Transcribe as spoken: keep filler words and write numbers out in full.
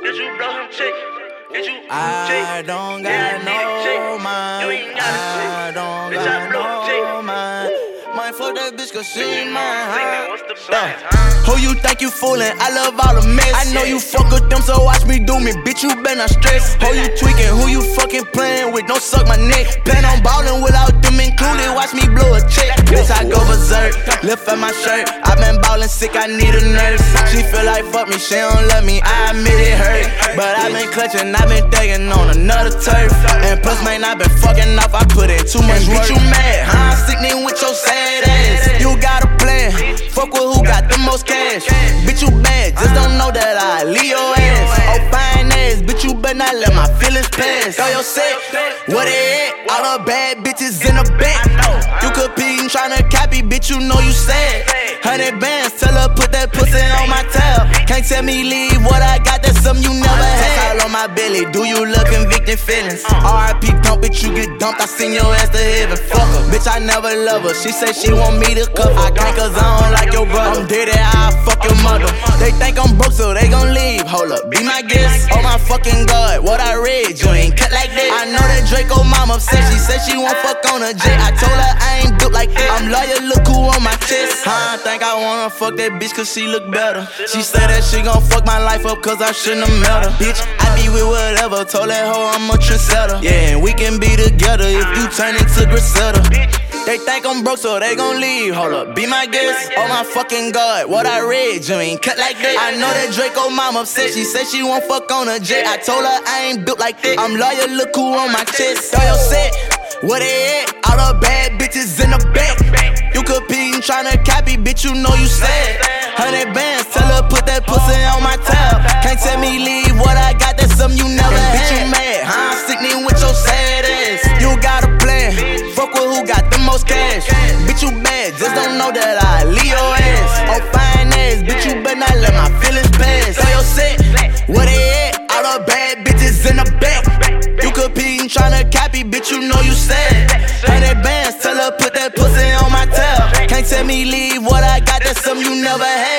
Did you blow him chick? Did you I don't got no mind. I don't got no mind. Might fuck that bitch cause she ain't mine. uh, Who you think you foolin'? I love all the mess. I know you fuck with them, so watch me do me. Bitch, you better not stress. Who you tweaking? Who you fucking playin' with? Don't suck my neck. Plan on ballin' without them included. Watch me blow a check. Bitch, I go berserk. Lift up my shirt. I been ballin' sick, I need a nurse. She feel like fuck me, she don't love me. I admit it hurt. But I been clutchin', I been thinking on another turf. And plus, man, I been fucking off. I put in too much work. Bitch, you mad, huh? Sickening with your sad ass. You got a plan. Fuck with who got the most cash. Bitch, you bad, just don't know that I leave your ass. Oh, fine ass, bitch, you better not let my feelings pass. Throw your set, what it at? All the bad bitches in the back. You competing, tryna copy, bitch, you know you sad. Hundred bands, tell her put that pussy on my tab. Can't tell me leave what I got, that's something you never had. All on my belly, do you look convicted feelings? R I P dump it, you get dumped, I send your ass to heaven. Fuck her, bitch, I never love her. She said she want me to cuff her. I can't cause I don't like your brother. I'm dead, I'll fuck your mother. They think I'm broke, so they gon' leave. Hold up, be my guest. Oh my fucking God, what I read, you ain't cut like that. I know that Draco mom upset. She said she won't fuck on a jet. I told her I ain't built like that. I'm loyal, look who on my chest. I think I wanna fuck that bitch cause she look better. She said that she gon' fuck my life up cause I shouldn't have met her. Bitch, I be with whatever. Told that hoe I'm a trendsetter. Yeah, and we can be together if you turn into Griselda. They think I'm broke, so they gon' leave. Hold up, be my guest. Oh my fucking God, what I read, you ain't cut like that. I know that Draco mom upset. She said she won't fuck on a jet. I told her I ain't built like that. I'm loyal, look who on my chest. Throw your set, what it at? All the bad bitches in the back. You competing, tryna copy, bitch, you know you sad. Hundred bands, tell her put that pussy on my tab. Can't tell me leave what I got, that's something you never had. Bitch, you mad, huh? Sickening with your sad ass. You got a plan, fuck with who got the most cash. Bitch, you bad, just don't know that I leave your ass. Oh, fine ass, bitch, you better not let my feelings pass. Throw your set, what it at? All the bad bitches in the back. You competing, tryna copy, bitch, you know you sad. Hundred bands, tell her put that pussy on my tab. Can't tell me leave what I got, that's something you never had.